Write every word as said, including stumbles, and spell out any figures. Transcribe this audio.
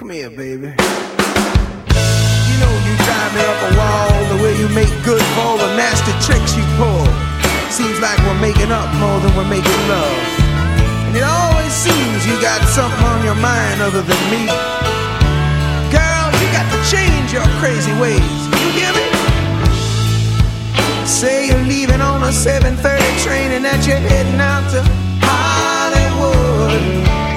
Come here, baby. You know you drive me up a wall, the way you make good for all the nasty tricks you pull. Seems like we're making up more than we're making love. And it always seems you got something on your mind other than me. Girl, you got to change your crazy ways. You hear me? Say you're leaving on a seven thirty train and that you're heading out to Hollywood.